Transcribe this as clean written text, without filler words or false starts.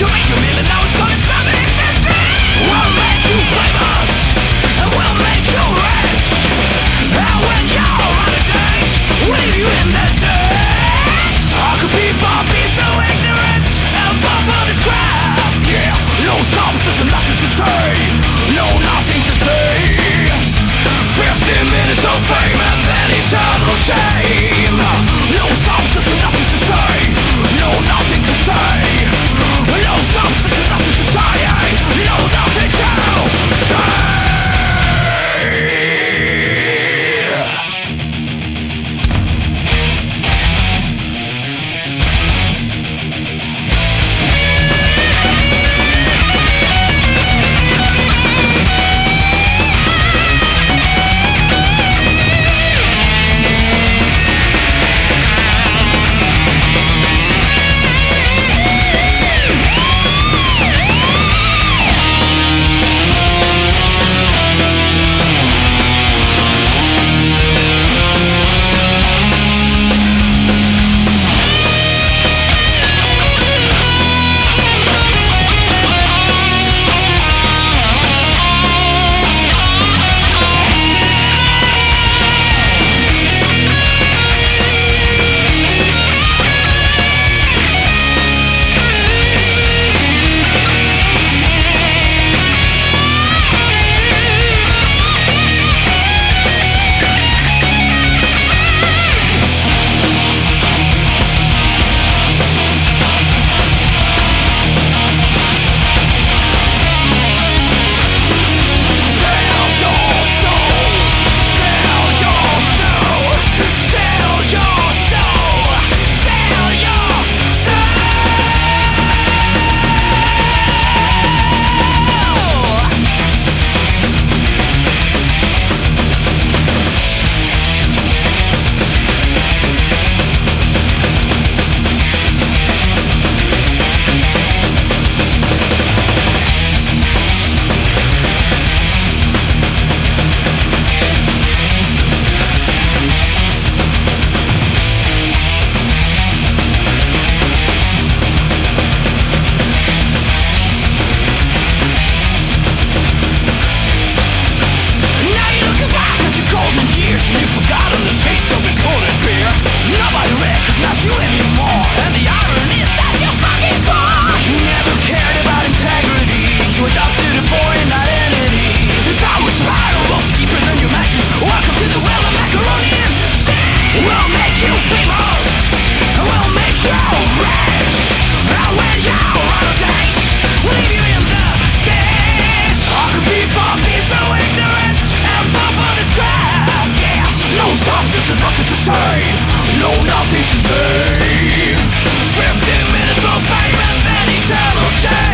you make your million, now it's gonna turn the industry. We'll make you famous, and we'll make you rich. And when you're out of date, we'll leave you in the ditch. How could people be so ignorant and fall for this crap? Yeah, no substance and nothing to say, no nothing to say. 15 minutes of fame and then eternal shame. No substance and nothing to say, no nothing to say. No substance and nothing to say, no nothing to say. Nothing to say, no nothing to say. 15 minutes of fame and then eternal shame.